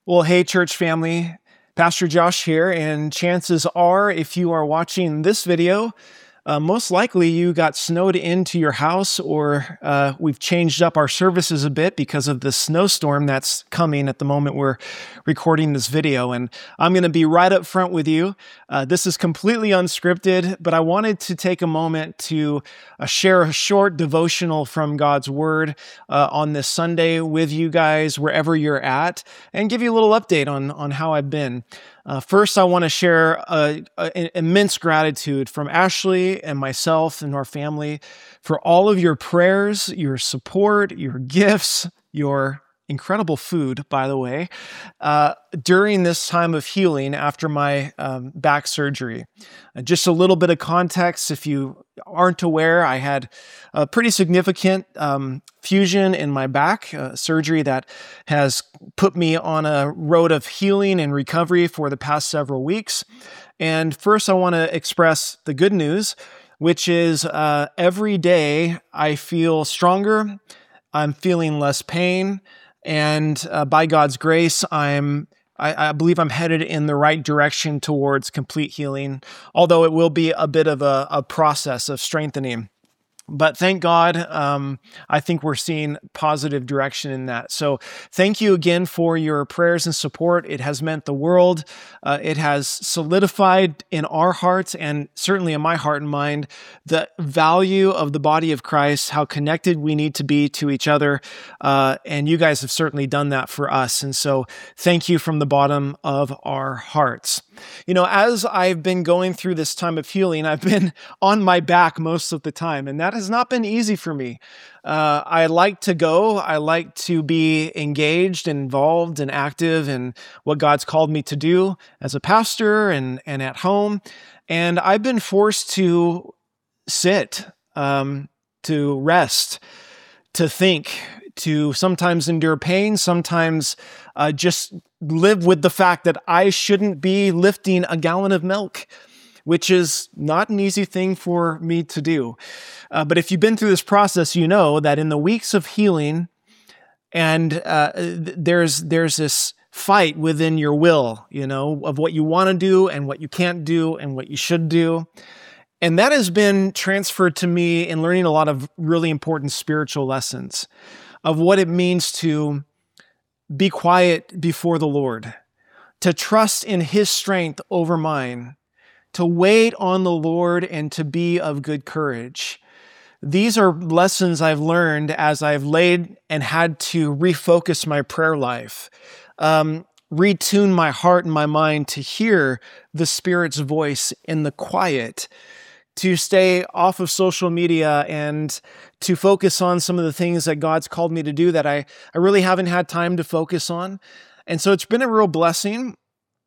Well, hey, church family, Pastor Josh here, and chances are, if you are watching this video, most likely you got snowed into your house, or we've changed up our services a bit because of the snowstorm that's coming at the moment we're recording this video. And I'm going to be right up front with you. This is completely unscripted, but I wanted to take a moment to share a short devotional from God's Word on this Sunday with you guys, wherever you're at, and give you a little update on how I've been. First, I want to share an immense gratitude from Ashley and myself and our family for all of your prayers, your support, your gifts, your incredible food, by the way, during this time of healing after my back surgery. Just a little bit of context, if you aren't aware, I had a pretty significant fusion in my back, surgery that has put me on a road of healing and recovery for the past several weeks. And first, I want to express the good news, which is every day I feel stronger, I'm feeling less pain, and by God's grace, I believe I'm headed in the right direction towards complete healing, although it will be a bit of a process of strengthening. But thank God, I think we're seeing positive direction in that. So thank you again for your prayers and support. It has meant the world. It has solidified in our hearts, and certainly in my heart and mind, the value of the body of Christ, how connected we need to be to each other. And you guys have certainly done that for us. And so thank you from the bottom of our hearts. You know, as I've been going through this time of healing, I've been on my back most of the time, and that has not been easy for me. I like to go. I like to be engaged, involved, and active in what God's called me to do as a pastor and at home. And I've been forced to sit, to rest, to think, to sometimes endure pain, sometimes just live with the fact that I shouldn't be lifting a gallon of milk, which is not an easy thing for me to do. But if you've been through this process, you know that in the weeks of healing, and there's this fight within your will, you know, of what you want to do and what you can't do and what you should do. And that has been transferred to me in learning a lot of really important spiritual lessons of what it means to be quiet before the Lord, to trust in His strength over mine, to wait on the Lord and to be of good courage. These are lessons I've learned as I've laid and had to refocus my prayer life, retune my heart and my mind to hear the Spirit's voice in the quiet, to stay off of social media and to focus on some of the things that God's called me to do that I really haven't had time to focus on. And so it's been a real blessing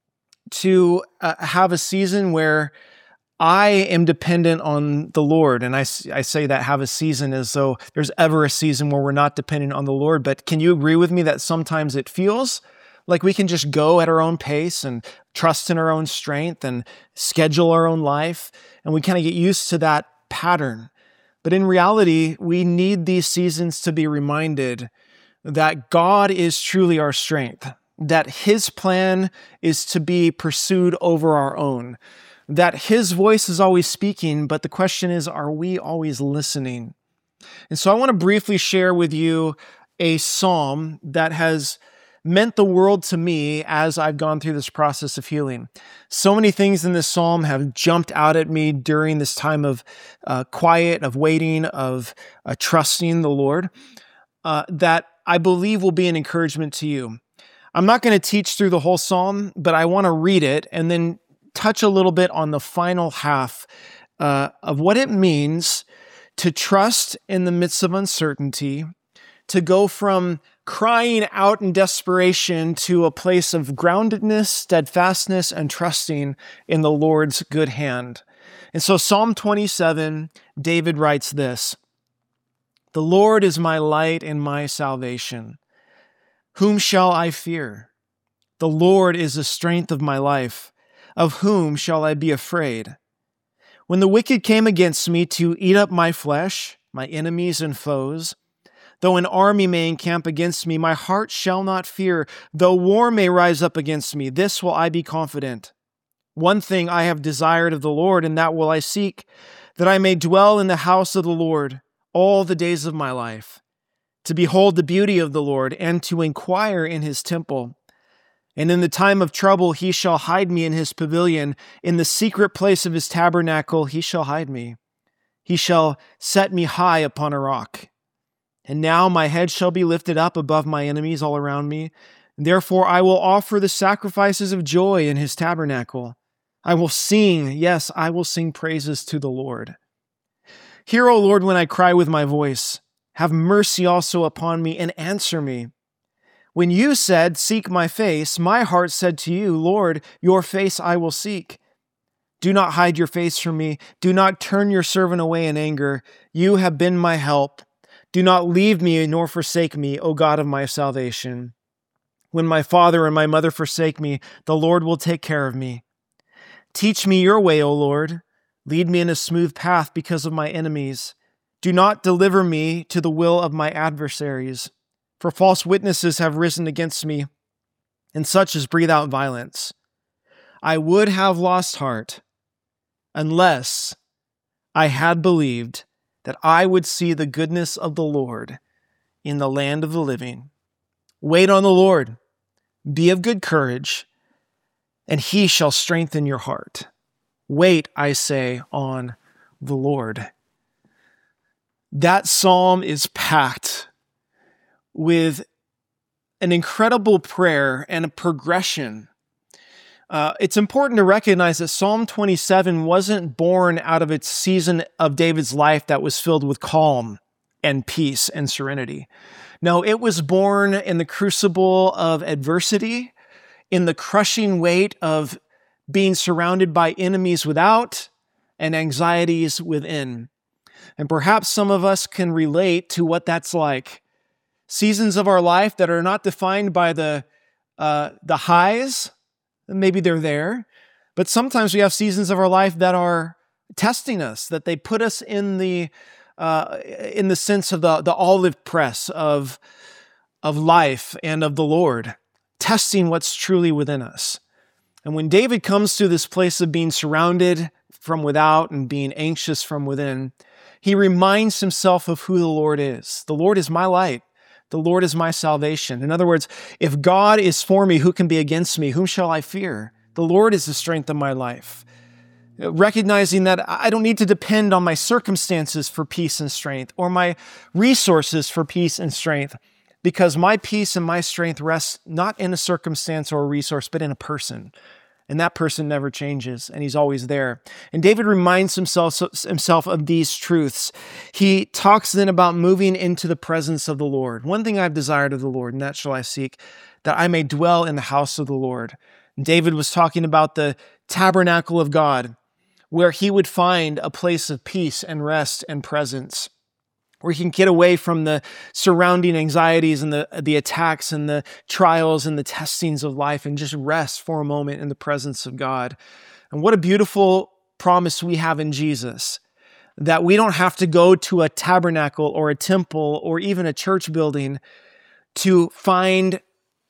to have a season where I am dependent on the Lord. And I say that have a season as though there's ever a season where we're not dependent on the Lord. But can you agree with me that sometimes it feels like we can just go at our own pace and trust in our own strength and schedule our own life, and we kind of get used to that pattern. But in reality, we need these seasons to be reminded that God is truly our strength, that His plan is to be pursued over our own, that His voice is always speaking, but the question is, are we always listening? And so I want to briefly share with you a psalm that has meant the world to me as I've gone through this process of healing. So many things in this psalm have jumped out at me during this time of quiet, of waiting, of trusting the Lord, that I believe will be an encouragement to you. I'm not going to teach through the whole psalm, but I want to read it and then touch a little bit on the final half of what it means to trust in the midst of uncertainty, to go from crying out in desperation to a place of groundedness, steadfastness, and trusting in the Lord's good hand. And so Psalm 27, David writes this: "The Lord is my light and my salvation. Whom shall I fear? The Lord is the strength of my life. Of whom shall I be afraid? When the wicked came against me to eat up my flesh, my enemies and foes, Though an army may encamp against me, my heart shall not fear. Though war may rise up against me, this will I be confident. One thing I have desired of the Lord, and that will I seek, that I may dwell in the house of the Lord all the days of my life, to behold the beauty of the Lord, and to inquire in his temple. And in the time of trouble he shall hide me in his pavilion. In the secret place of his tabernacle he shall hide me. He shall set me high upon a rock. And now my head shall be lifted up above my enemies all around me. Therefore I will offer the sacrifices of joy in his tabernacle. I will sing, yes, I will sing praises to the Lord. Hear, O Lord, when I cry with my voice. Have mercy also upon me and answer me. When you said, seek my face, my heart said to you, Lord, your face I will seek. Do not hide your face from me. Do not turn your servant away in anger. You have been my help. Do not leave me nor forsake me, O God of my salvation. When my father and my mother forsake me, the Lord will take care of me. Teach me your way, O Lord. Lead me in a smooth path because of my enemies. Do not deliver me to the will of my adversaries. For false witnesses have risen against me, and such as breathe out violence. I would have lost heart unless I had believed that I would see the goodness of the Lord in the land of the living. Wait on the Lord. Be of good courage, and he shall strengthen your heart. Wait, I say, on the Lord. That psalm is packed with an incredible prayer and a progression. It's important to recognize that Psalm 27 wasn't born out of its season of David's life that was filled with calm and peace and serenity. No, it was born in the crucible of adversity, in the crushing weight of being surrounded by enemies without and anxieties within. And perhaps some of us can relate to what that's like. Seasons of our life that are not defined by the highs, maybe they're there, but sometimes we have seasons of our life that are testing us, that they put us in the sense of the olive press of life and of the Lord, testing what's truly within us. And when David comes to this place of being surrounded from without and being anxious from within, he reminds himself of who the Lord is. The Lord is my light. The Lord is my salvation. In other words, if God is for me, who can be against me? Whom shall I fear? The Lord is the strength of my life. Recognizing that I don't need to depend on my circumstances for peace and strength or my resources for peace and strength, because my peace and my strength rests not in a circumstance or a resource, but in a person. And that person never changes, and he's always there. And David reminds himself of these truths. He talks then about moving into the presence of the Lord. One thing I've desired of the Lord, and that shall I seek, that I may dwell in the house of the Lord. And David was talking about the tabernacle of God, where he would find a place of peace and rest and presence, where he can get away from the surrounding anxieties and the attacks and the trials and the testings of life and just rest for a moment in the presence of God. And what a beautiful promise we have in Jesus, that we don't have to go to a tabernacle or a temple or even a church building to find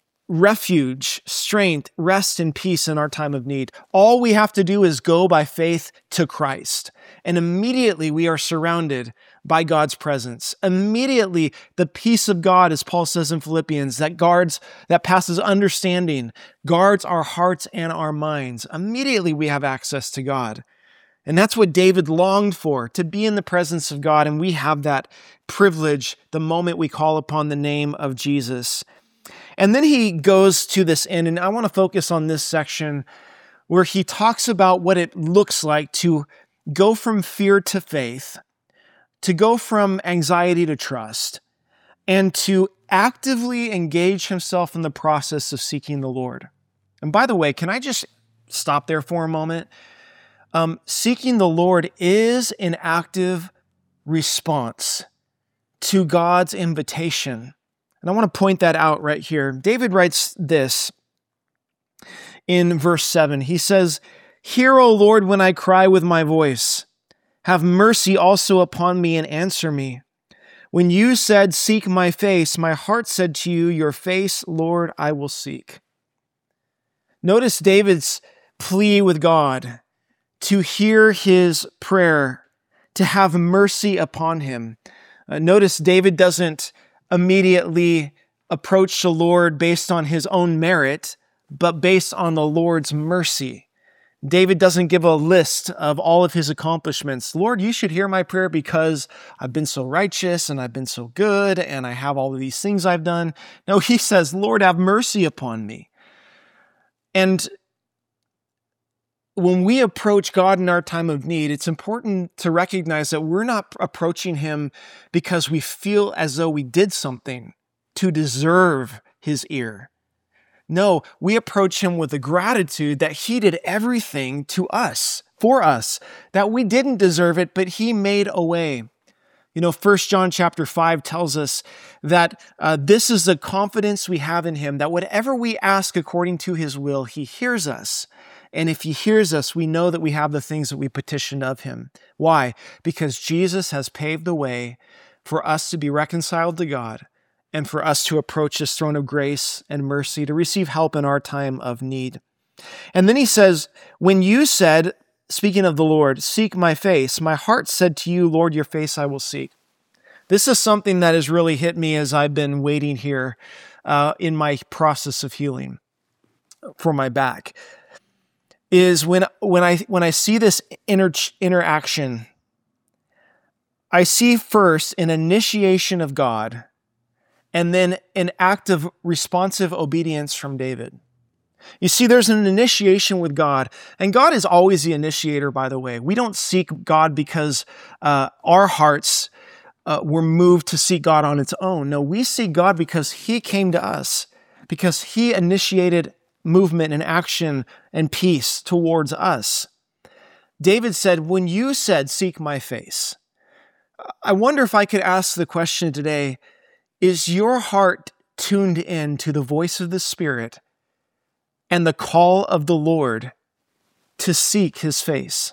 refuge, strength, rest, and peace in our time of need. All we have to do is go by faith to Christ. And immediately we are surrounded by God's presence. Immediately the peace of God, as Paul says in Philippians, that passes understanding, guards our hearts and our minds. Immediately we have access to God. And that's what David longed for, to be in the presence of God. And we have that privilege the moment we call upon the name of Jesus. And then he goes to this end, and I want to focus on this section where he talks about what it looks like to go from fear to faith, to go from anxiety to trust, and to actively engage himself in the process of seeking the Lord. And by the way, can I just stop there for a moment? Seeking the Lord is an active response to God's invitation. And I want to point that out right here. David writes this in verse 7. He says, "Hear, O Lord, when I cry with my voice. Have mercy also upon me and answer me. When you said, seek my face, my heart said to you, your face, Lord, I will seek. Notice David's plea with God to hear his prayer, to have mercy upon him. Notice David doesn't immediately approach the Lord based on his own merit, but based on the Lord's mercy. David doesn't give a list of all of his accomplishments. Lord, you should hear my prayer because I've been so righteous and I've been so good and I have all of these things I've done. No, he says, Lord, have mercy upon me. And when we approach God in our time of need, it's important to recognize that we're not approaching him because we feel as though we did something to deserve his ear. No, we approach him with the gratitude that he did everything to us, for us, that we didn't deserve it, but he made a way. 1 John chapter 5 tells us that this is the confidence we have in him, that whatever we ask according to his will, he hears us. And if he hears us, we know that we have the things that we petitioned of him. Why? Because Jesus has paved the way for us to be reconciled to God, and for us to approach his throne of grace and mercy to receive help in our time of need. And then he says, when you said, speaking of the Lord, seek my face, my heart said to you, Lord, your face I will seek. This is something that has really hit me as I've been waiting here in my process of healing for my back, is when I see this interaction, I see first an initiation of God, and then an act of responsive obedience from David. You see, there's an initiation with God, and God is always the initiator, by the way. We don't seek God because our hearts were moved to seek God on its own. No, we seek God because he came to us, because he initiated movement and action and peace towards us. David said, when you said, seek my face, I wonder if I could ask the question today, is your heart tuned in to the voice of the Spirit and the call of the Lord to seek his face?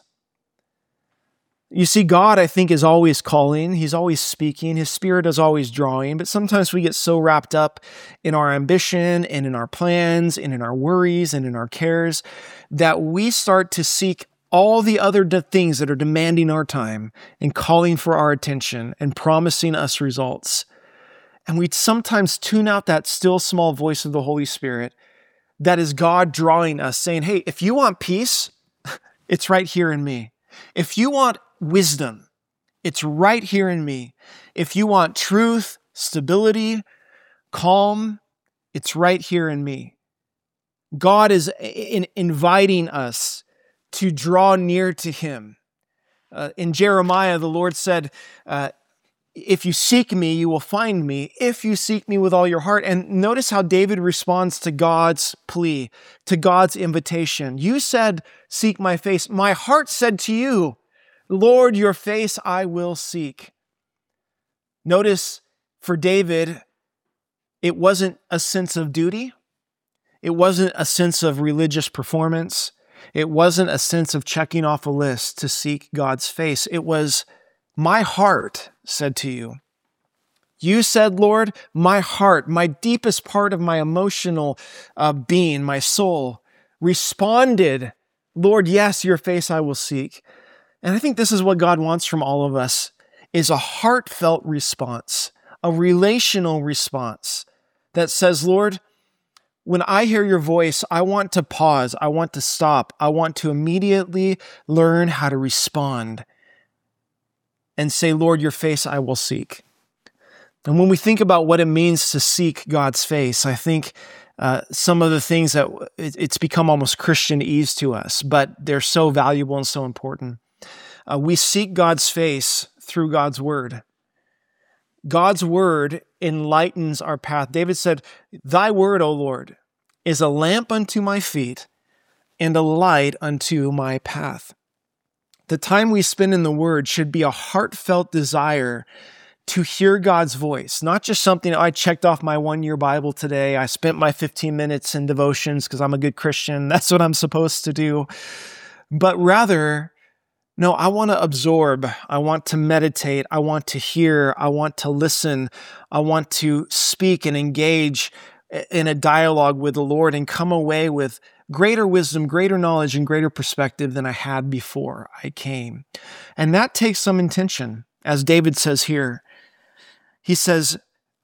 You see, God, I think, is always calling. He's always speaking. His Spirit is always drawing. But sometimes we get so wrapped up in our ambition and in our plans and in our worries and in our cares that we start to seek all the other things that are demanding our time and calling for our attention and promising us results. And we sometimes tune out that still small voice of the Holy Spirit that is God drawing us, saying, hey, if you want peace, it's right here in me. If you want wisdom, it's right here in me. If you want truth, stability, calm, it's right here in me. God is inviting us to draw near to him. In Jeremiah, the Lord said, if you seek me, you will find me, if you seek me with all your heart. And notice how David responds to God's plea, to God's invitation. You said, seek my face. My heart said to you, Lord, your face I will seek. Notice for David, it wasn't a sense of duty. It wasn't a sense of religious performance. It wasn't a sense of checking off a list to seek God's face. It was, my heart said to you. You said, Lord, my heart, my deepest part of my emotional being, my soul, responded, Lord, yes, your face I will seek. And I think this is what God wants from all of us, is a heartfelt response, a relational response that says, Lord, when I hear your voice, I want to pause. I want to stop. I want to immediately learn how to respond and say, Lord, your face I will seek. And when we think about what it means to seek God's face, I think some of the things that it's become almost Christianese to us, but they're so valuable and so important. We seek God's face through God's word. God's word enlightens our path. David said, thy word, O Lord, is a lamp unto my feet and a light unto my path. The time we spend in the word should be a heartfelt desire to hear God's voice, not just something, I checked off my 1-year Bible today. I spent my 15 minutes in devotions because I'm a good Christian. That's what I'm supposed to do. But rather, No, I want to absorb. I want to meditate. I want to hear. I want to listen. I want to speak and engage in a dialogue with the Lord and come away with greater wisdom, greater knowledge, and greater perspective than I had before I came. And that takes some intention, as David says here. He says,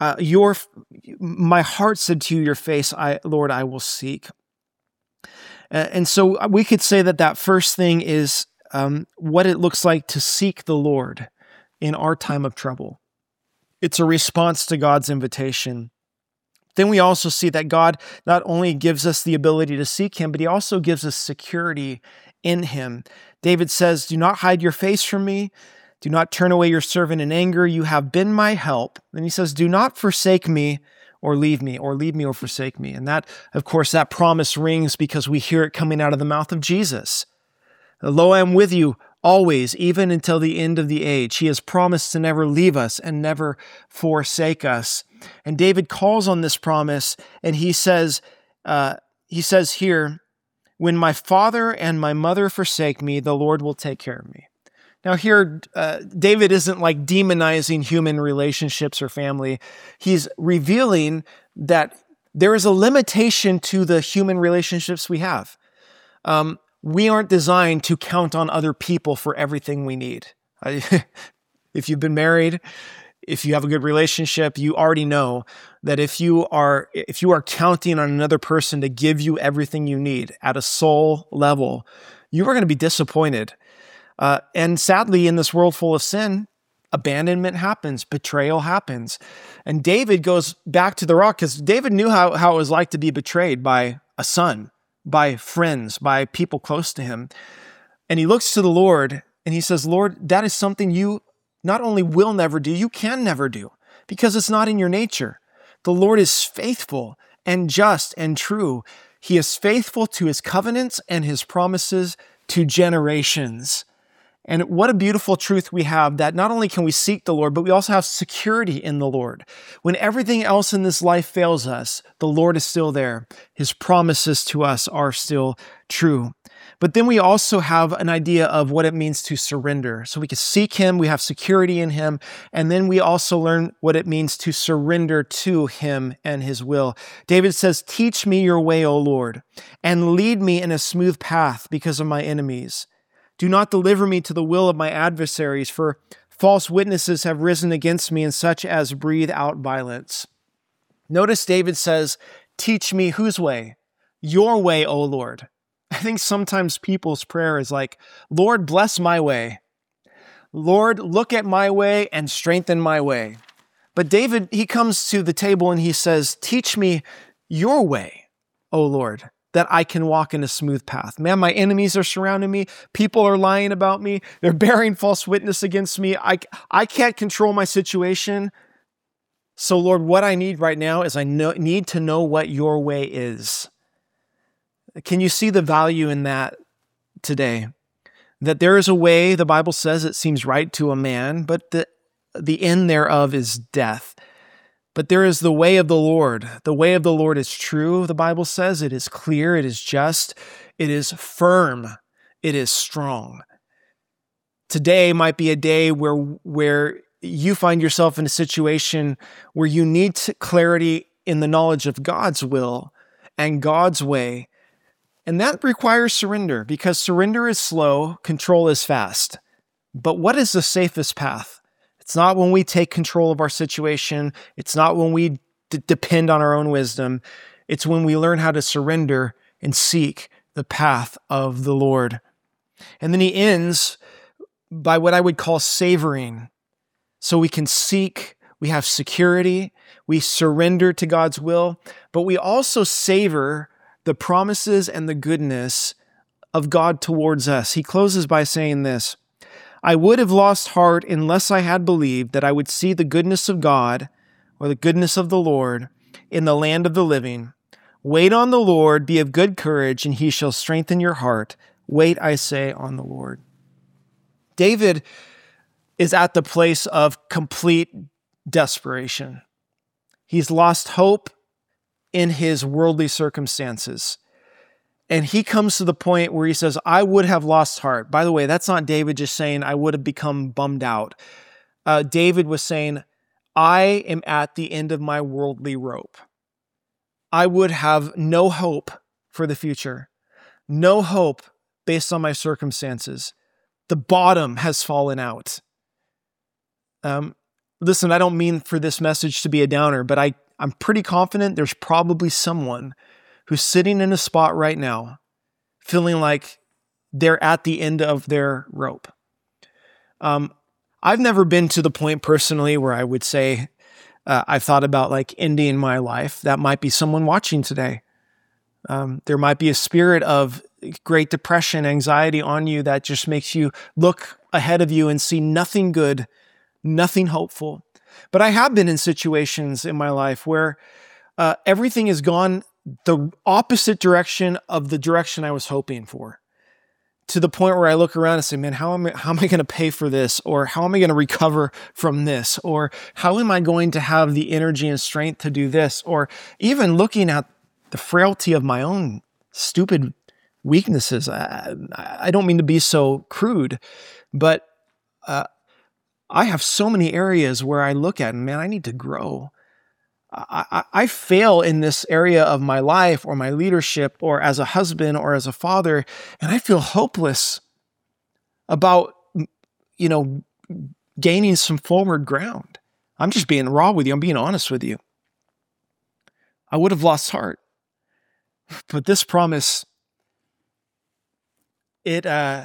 my heart said to you, your face, Lord, I will seek. And so we could say that first thing is what it looks like to seek the Lord in our time of trouble. It's a response to God's invitation. Then we also see that God not only gives us the ability to seek him, but he also gives us security in him. David says, do not hide your face from me. Do not turn away your servant in anger. You have been my help. Then he says, do not forsake me or leave me or forsake me. And that, of course, that promise rings because we hear it coming out of the mouth of Jesus. Lo, I am with you always, even until the end of the age. He has promised to never leave us and never forsake us. And David calls on this promise, and he says here, when my father and my mother forsake me, the Lord will take care of me. Now here, David isn't like demonizing human relationships or family. He's revealing that there is a limitation to the human relationships we have. We aren't designed to count on other people for everything we need. If you've been married, if you have a good relationship, you already know that if you are counting on another person to give you everything you need at a soul level, you are going to be disappointed. And sadly, in this world full of sin, abandonment happens, betrayal happens. And David goes back to the rock because David knew how it was like to be betrayed by a son, by friends, by people close to him. And he looks to the Lord and he says, Lord, that is something you not only will never do, you can never do because it's not in your nature. The Lord is faithful and just and true. He is faithful to his covenants and his promises to generations. And what a beautiful truth we have that not only can we seek the Lord, but we also have security in the Lord. When everything else in this life fails us, the Lord is still there. His promises to us are still true. But then we also have an idea of what it means to surrender. So we can seek him, we have security in him, and then we also learn what it means to surrender to him and his will. David says, teach me your way, O Lord, and lead me in a smooth path because of my enemies. Do not deliver me to the will of my adversaries, for false witnesses have risen against me and such as breathe out violence. Notice David says, teach me whose way? Your way, O Lord. I think sometimes people's prayer is like, Lord, bless my way. Lord, look at my way and strengthen my way. But David, he comes to the table and he says, teach me your way, O Lord, that I can walk in a smooth path. Man, my enemies are surrounding me. People are lying about me. They're bearing false witness against me. I can't control my situation. So Lord, what I need right now is need to know what your way is. Can you see the value in that today? That there is a way, the Bible says it seems right to a man, but the end thereof is death. But there is the way of the Lord. The way of the Lord is true, the Bible says. It is clear, it is just, it is firm, it is strong. Today might be a day where you find yourself in a situation where you need clarity in the knowledge of God's will and God's way. And that requires surrender, because surrender is slow, control is fast. But what is the safest path? It's not when we take control of our situation. It's not when we depend on our own wisdom. It's when we learn how to surrender and seek the path of the Lord. And then he ends by what I would call savoring. So we can seek, we have security, we surrender to God's will, but we also savor the promises and the goodness of God towards us. He closes by saying this, I would have lost heart unless I had believed that I would see the goodness of God or the goodness of the Lord in the land of the living. Wait on the Lord, be of good courage, and he shall strengthen your heart. Wait, I say, on the Lord. David is at the place of complete desperation. He's lost hope in his worldly circumstances. And he comes to the point where he says, I would have lost heart. By the way, that's not David just saying, I would have become bummed out. David was saying, I am at the end of my worldly rope. I would have no hope for the future, no hope based on my circumstances. The bottom has fallen out. Listen, I don't mean for this message to be a downer, but I'm pretty confident there's probably someone who's sitting in a spot right now feeling like they're at the end of their rope. I've never been to the point personally where I would say I've thought about like ending my life. That might be someone watching today. There might be a spirit of great depression, anxiety on you that just makes you look ahead of you and see nothing good, nothing hopeful. But I have been in situations in my life where everything has gone the opposite direction of the direction I was hoping for, to the point where I look around and say, man, how am I going to pay for this? Or how am I going to recover from this? Or how am I going to have the energy and strength to do this? Or even looking at the frailty of my own stupid weaknesses. I don't mean to be so crude, but I have so many areas where I look at, man, I need to grow. I fail in this area of my life or my leadership or as a husband or as a father, and I feel hopeless about, gaining some forward ground. I'm just being raw with you. I'm being honest with you. I would have lost heart. But this promise, it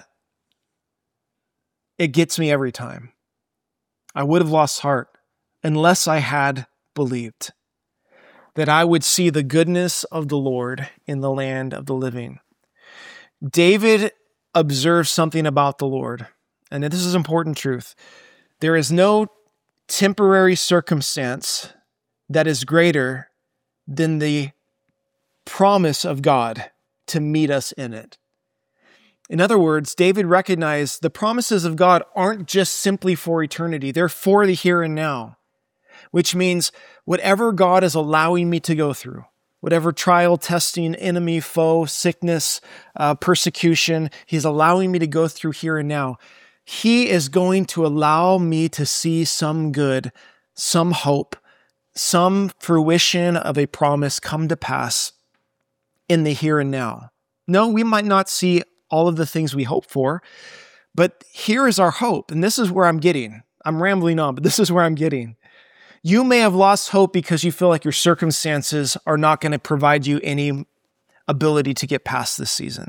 gets me every time. I would have lost heart unless I had believed that I would see the goodness of the Lord in the land of the living. David observed something about the Lord, and this is important truth. There is no temporary circumstance that is greater than the promise of God to meet us in it. In other words, David recognized the promises of God aren't just simply for eternity. They're for the here and now, which means whatever God is allowing me to go through, whatever trial, testing, enemy, foe, sickness, persecution, He's allowing me to go through here and now, He is going to allow me to see some good, some hope, some fruition of a promise come to pass in the here and now. No, we might not see all of the things we hope for, but here is our hope. And this is where I'm getting. I'm rambling on, but this is where I'm getting. You may have lost hope because you feel like your circumstances are not going to provide you any ability to get past this season.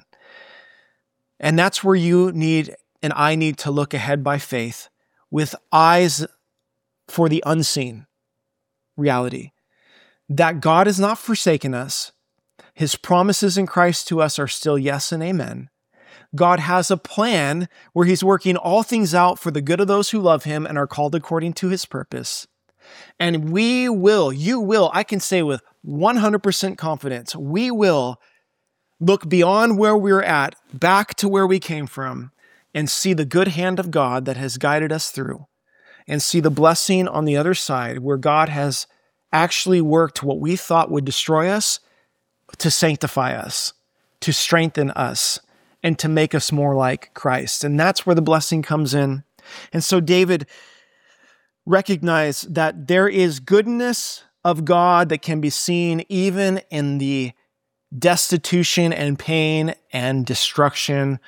And that's where you need, and I need, to look ahead by faith with eyes for the unseen reality, that God has not forsaken us. His promises in Christ to us are still yes and amen. God has a plan where He's working all things out for the good of those who love Him and are called according to His purpose. And you will, I can say with 100% confidence, we will look beyond where we're at, back to where we came from, and see the good hand of God that has guided us through, and see the blessing on the other side where God has actually worked what we thought would destroy us to sanctify us, to strengthen us, and to make us more like Christ. And that's where the blessing comes in. And so David recognized that there is goodness of God that can be seen even in the destitution and pain and destruction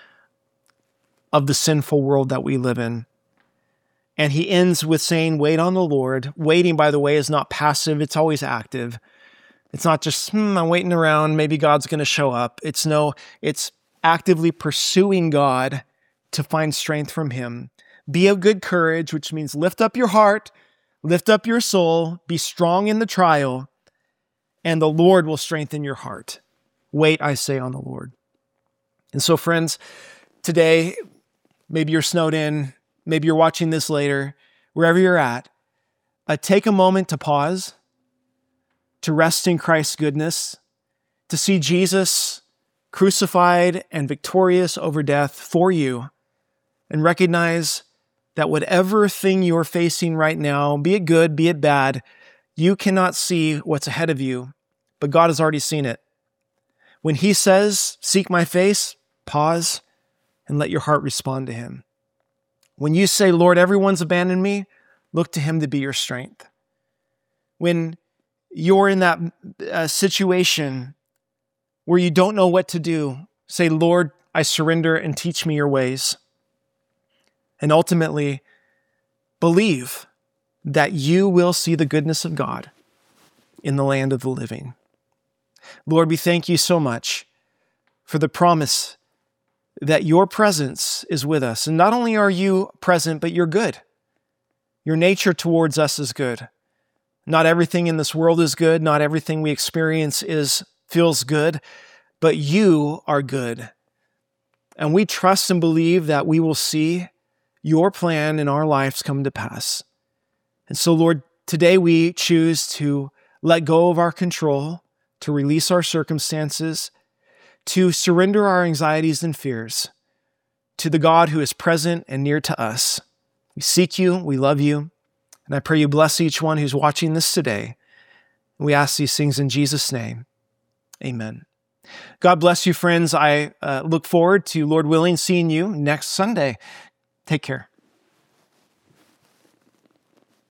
of the sinful world that we live in. And he ends with saying, wait on the Lord. Waiting, by the way, is not passive. It's always active. It's not just, I'm waiting around. Maybe God's going to show up. It's actively pursuing God to find strength from Him. Be of good courage, which means lift up your heart, lift up your soul, be strong in the trial, and the Lord will strengthen your heart. Wait, I say, on the Lord. And so, friends, today, maybe you're snowed in, maybe you're watching this later, wherever you're at, take a moment to pause, to rest in Christ's goodness, to see Jesus crucified and victorious over death for you, and recognize that whatever thing you're facing right now, be it good, be it bad, you cannot see what's ahead of you, but God has already seen it. When he says, seek my face, pause and let your heart respond to him. When you say, Lord, everyone's abandoned me, look to him to be your strength. When you're in that situation where you don't know what to do, say, Lord, I surrender and teach me your ways. And ultimately, believe that you will see the goodness of God in the land of the living. Lord, we thank you so much for the promise that your presence is with us. And not only are you present, but you're good. Your nature towards us is good. Not everything in this world is good. Not everything we experience feels good, but you are good. And we trust and believe that we will see your plan in our lives come to pass. And so, Lord, today we choose to let go of our control, to release our circumstances, to surrender our anxieties and fears to the God who is present and near to us. We seek you, we love you, and I pray you bless each one who's watching this today. We ask these things in Jesus' name. Amen. God bless you, friends. I look forward to, Lord willing, seeing you next Sunday. Take care.